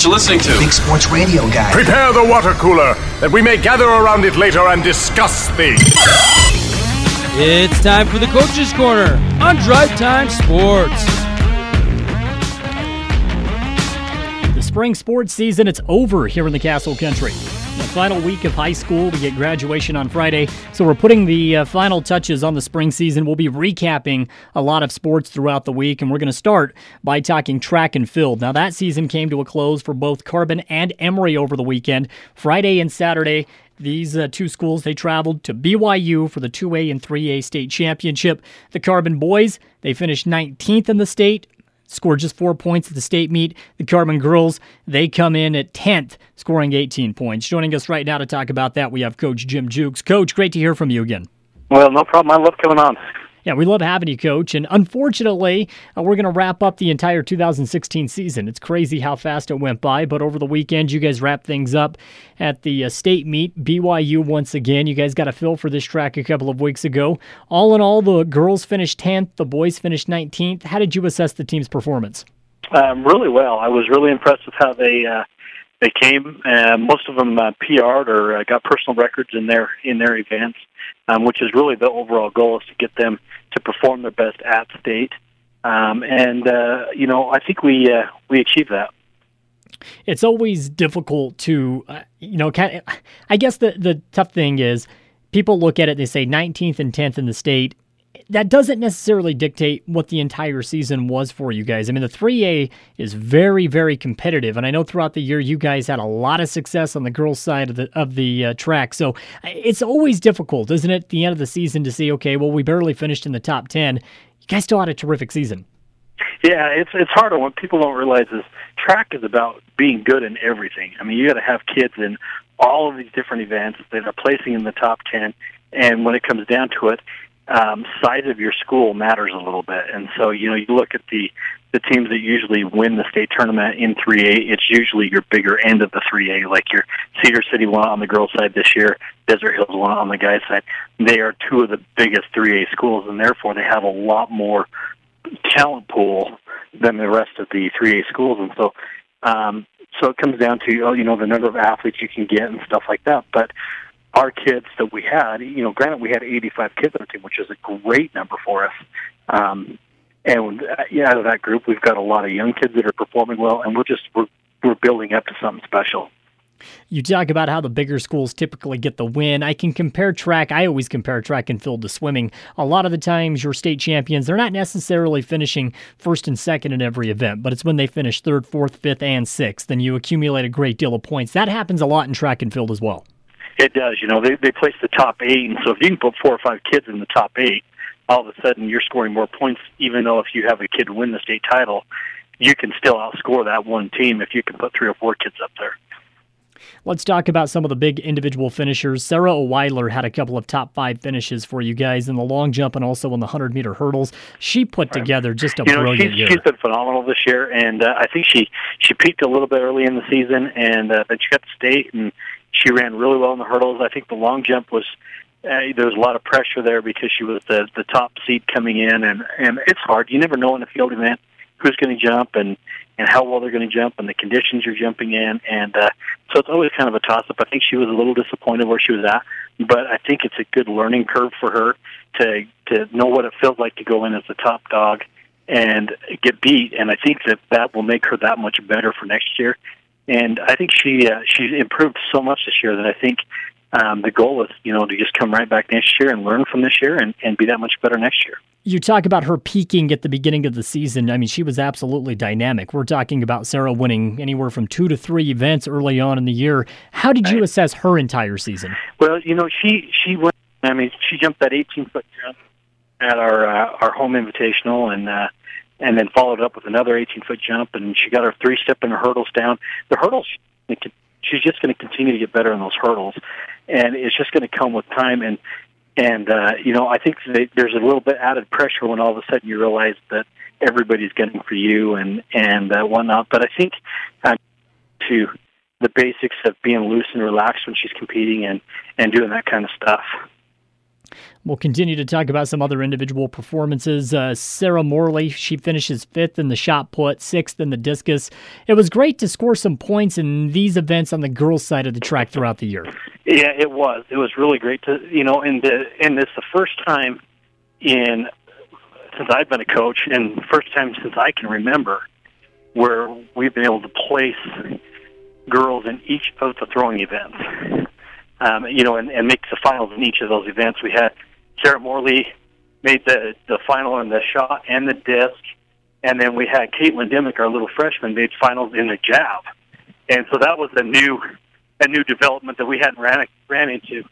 what you're listening to. Big Sports Radio Guy. Prepare the water cooler, that we may gather around it later and discuss things. It's time for the Coach's Corner on Drive Time Sports. The spring sports season, it's over here in the Castle Country. The final week of high school, we get graduation on Friday, so we're putting the final touches on the spring season. We'll be recapping a lot of sports throughout the week, and we're going to start by talking track and field. Now, that season came to a close for both Carbon and Emory over the weekend. Friday and Saturday, these two schools, they traveled to BYU for the 2A and 3A state championship. The Carbon boys, they finished 19th in the state, scored just 4 points at the state meet. The Carbon girls, they come in at 10th, scoring 18 points. Joining us right now to talk about that, we have Coach Jim Jukes. Coach, great to hear from you again. Well, no problem. I love coming on. Yeah, we love having you, Coach. And unfortunately, we're going to wrap up the entire 2016 season. It's crazy how fast it went by, but over the weekend, you guys wrapped things up at the state meet. BYU once again. You guys got a feel for this track a couple of weeks ago. All in all, the girls finished 10th, the boys finished 19th. How did you assess the team's performance? Really well. I was really impressed with how they came. Most of them PR'd or got personal records in their events, which is really the overall goal, is to get them to perform their best at state. I think we achieved that. It's always difficult to, I guess the tough thing is people look at it, they say 19th and 10th in the state. That doesn't necessarily dictate what the entire season was for you guys. I mean, the 3A is very, very competitive, and I know throughout the year you guys had a lot of success on the girls' side of the track. So it's always difficult, isn't it, at the end of the season to see, okay, well, we barely finished in the top 10. You guys still had a terrific season. Yeah, it's harder. What people don't realize is track is about being good in everything. I mean, you got to have kids in all of these different events that are placing in the top 10, and when it comes down to it, size of your school matters a little bit. And so, you look at the teams that usually win the state tournament in 3A, it's usually your bigger end of the 3A, like your Cedar City won on the girls' side this year, Desert Hills won on the guys' side. They are two of the biggest 3A schools, and therefore they have a lot more talent pool than the rest of the 3A schools. And so, it comes down to, the number of athletes you can get and stuff like that. But our kids that we had, granted we had 85 kids on the team, which is a great number for us. Out of that group, we've got a lot of young kids that are performing well, and we're building up to something special. You talk about how the bigger schools typically get the win. I always compare track and field to swimming. A lot of the times your state champions, they're not necessarily finishing first and second in every event, but it's when they finish third, fourth, fifth, and sixth, and you accumulate a great deal of points. That happens a lot in track and field as well. It does. They place the top 8, and so if you can put 4 or 5 kids in the top 8, all of a sudden you're scoring more points, even though if you have a kid win the state title, you can still outscore that one team if you can put 3 or 4 kids up there. Let's talk about some of the big individual finishers. Sarah O'Weiler had a couple of top 5 finishes for you guys in the long jump and also in the 100-meter hurdles. She put together just a brilliant year. She's been phenomenal this year, and I think she peaked a little bit early in the season, and then she got to state, and she ran really well in the hurdles. I think the long jump was there was a lot of pressure there because she was the top seed coming in, and it's hard. You never know in a field event who's going to jump and how well they're going to jump and the conditions you're jumping in. And so it's always kind of a toss-up. I think she was a little disappointed where she was at, but I think it's a good learning curve for her to know what it feels like to go in as the top dog and get beat. And I think that will make her that much better for next year. And I think she's improved so much this year that I think the goal is, to just come right back next year and learn from this year and be that much better next year. You talk about her peaking at the beginning of the season. I mean, she was absolutely dynamic. We're talking about Sarah winning anywhere from 2 to 3 events early on in the year. How did you assess her entire season? Well, she went. I mean, she jumped that 18-foot jump at our home invitational, and then followed up with another 18-foot jump, and she got her 3-step and her hurdles down. The hurdles, she's just going to continue to get better in those hurdles, and it's just going to come with time. And I think there's a little bit added pressure when all of a sudden you realize that everybody's gunning for you and whatnot. But I think to the basics of being loose and relaxed when she's competing and doing that kind of stuff. We'll continue to talk about some other individual performances. Sarah Morley, she finishes 5th in the shot put, 6th in the discus. It was great to score some points in these events on the girls' side of the track throughout the year. Yeah, it was. It was really great to, and it's the first time since I've been a coach, and first time since I can remember, where we've been able to place girls in each of the throwing events. And make the finals in each of those events. We had Sarah Morley made the final in the shot and the disc, and then we had Caitlin Dimmick, our little freshman, made finals in the jab. And so that was a new development that we hadn't ran into.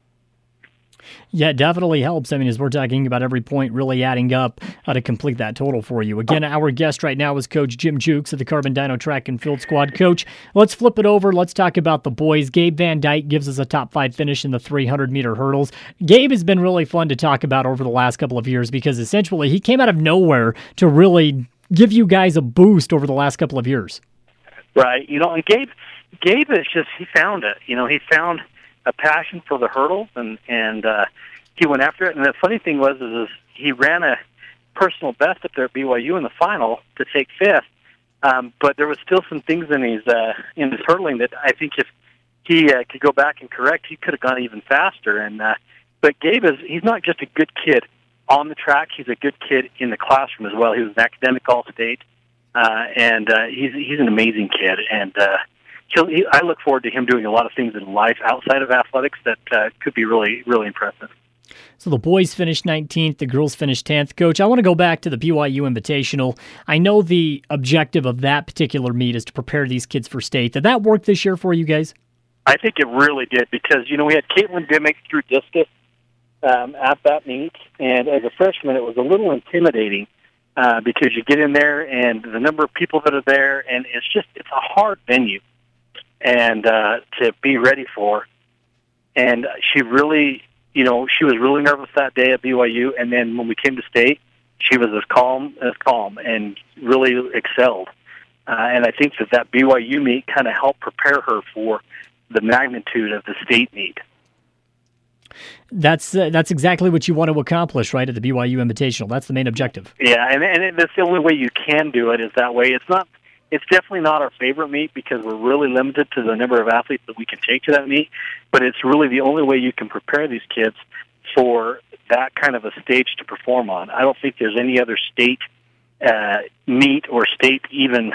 Yeah, it definitely helps. I mean, as we're talking about every point really adding up to complete that total for you. Again, our guest right now is Coach Jim Jukes of the Carbon Dino Track and Field Squad. Coach, let's flip it over. Let's talk about the boys. Gabe Van Dyke gives us a top 5 finish in the 300-meter hurdles. Gabe has been really fun to talk about over the last couple of years because essentially he came out of nowhere to really give you guys a boost over the last couple of years. Right. And Gabe is just, he found it. He found a passion for the hurdles, and he went after it. And the funny thing was is he ran a personal best up there at BYU in the final to take 5th. But there was still some things in his hurdling that I think if he could go back and correct, he could have gone even faster. But Gabe he's not just a good kid on the track; he's a good kid in the classroom as well. He was an academic All-State, and he's an amazing kid. And I look forward to him doing a lot of things in life outside of athletics that could be really, really impressive. So the boys finished 19th, the girls finished 10th. Coach, I want to go back to the BYU Invitational. I know the objective of that particular meet is to prepare these kids for state. Did that work this year for you guys? I think it really did because, we had Caitlin Dimmick through discus at that meet, and as a freshman it was a little intimidating because you get in there and the number of people that are there, and it's a hard venue and to be ready for. And she really, she was really nervous that day at BYU, and then when we came to state, she was as calm and really excelled. And I think that BYU meet kind of helped prepare her for the magnitude of the state meet. That's exactly what you want to accomplish, right, at the BYU Invitational. That's the main objective. Yeah, and that's the only way you can do it is that way. It's definitely not our favorite meet because we're really limited to the number of athletes that we can take to that meet, but it's really the only way you can prepare these kids for that kind of a stage to perform on. I don't think there's any other state meet or state even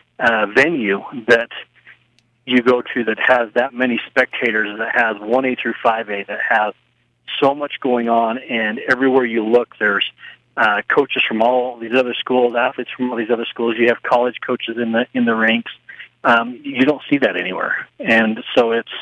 venue that you go to that has that many spectators, that has 1A through 5A, that has so much going on, and everywhere you look there's coaches from all these other schools, athletes from all these other schools. You have college coaches in the ranks. You don't see that anywhere, and so it's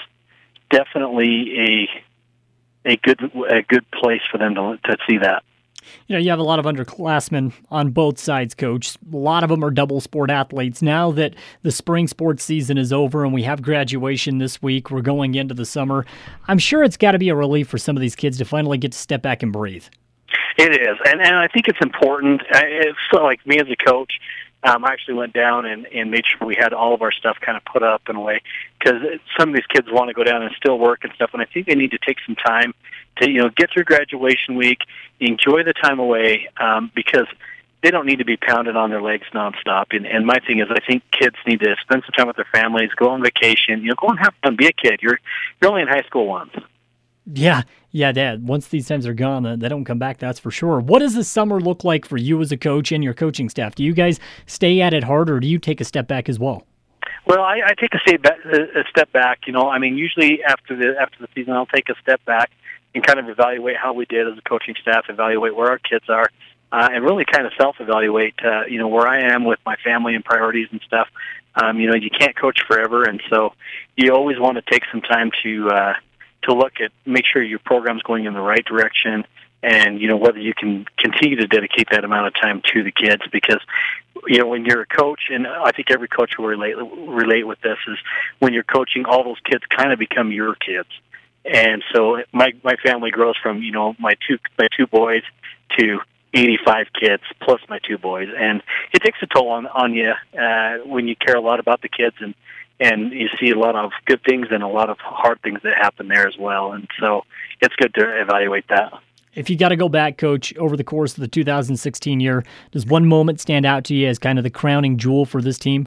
definitely a good place for them to see that. You have a lot of underclassmen on both sides, Coach. A lot of them are double sport athletes. Now that the spring sports season is over and we have graduation this week, we're going into the summer. I'm sure it's got to be a relief for some of these kids to finally get to step back and breathe. It is, and I think it's important. It's like me as a coach, I actually went down and made sure we had all of our stuff kind of put up in a way, because some of these kids want to go down and still work and stuff, and I think they need to take some time to get through graduation week, enjoy the time away, because they don't need to be pounded on their legs nonstop. And my thing is, I think kids need to spend some time with their families, go on vacation, go and have fun, be a kid. You're only in high school once. Yeah, Dad. Once these times are gone, they don't come back, that's for sure. What does the summer look like for you as a coach and your coaching staff? Do you guys stay at it hard, or do you take a step back as well? Well, I take a step back. Usually after the season, I'll take a step back and kind of evaluate how we did as a coaching staff, evaluate where our kids are, and really kind of self-evaluate, where I am with my family and priorities and stuff. You can't coach forever, and so you always want to take some time to look at, make sure your program's going in the right direction, and whether you can continue to dedicate that amount of time to the kids, because when you're a coach, and I think every coach will relate with this, is when you're coaching, all those kids kind of become your kids. And so my family grows from my two boys to 85 kids plus my two boys, and it takes a toll on you when you care a lot about the kids, and and you see a lot of good things and a lot of hard things that happen there as well. And so it's good to evaluate that. If you got to go back, Coach, over the course of the 2016 year, does one moment stand out to you as kind of the crowning jewel for this team?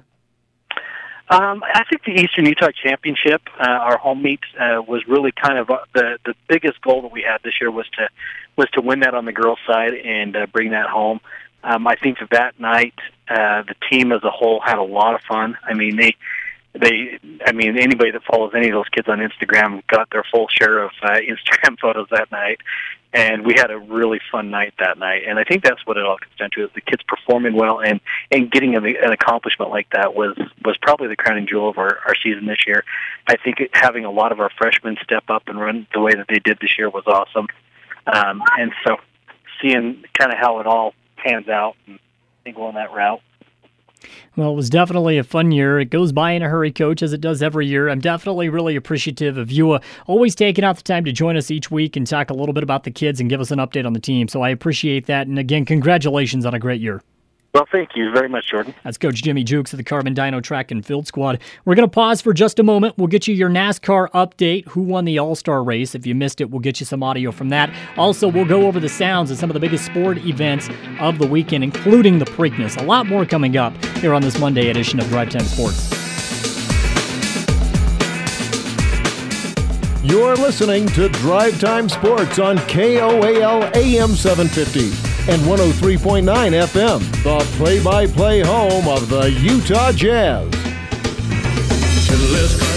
I think the Eastern Utah Championship, our home meet, was really kind of the biggest goal that we had this year was to win that on the girls' side and bring that home. I think that night the team as a whole had a lot of fun. I mean, anybody that follows any of those kids on Instagram got their full share of Instagram photos that night. And we had a really fun night that night. And I think that's what it all comes down to, is the kids performing well and getting an accomplishment like that was probably the crowning jewel of our season this year. I think having a lot of our freshmen step up and run the way that they did this year was awesome. And so seeing kind of how it all pans out and going that route. Well, it was definitely a fun year. It goes by in a hurry, Coach, as it does every year. I'm definitely really appreciative of you always taking out the time to join us each week and talk a little bit about the kids and give us an update on the team. So I appreciate that. And again, congratulations on a great year. Well, thank you very much, Jordan. That's Coach Jimmy Jukes of the Carbon Dino Track and Field Squad. We're going to pause for just a moment. We'll get you your NASCAR update, who won the All-Star race. If you missed it, we'll get you some audio from that. Also, we'll go over the sounds of some of the biggest sport events of the weekend, including the Preakness. A lot more coming up here on this Monday edition of Drive Time Sports. You're listening to Drive Time Sports on KOAL AM 750 and 103.9 FM, the play-by-play home of the Utah Jazz. Let's go.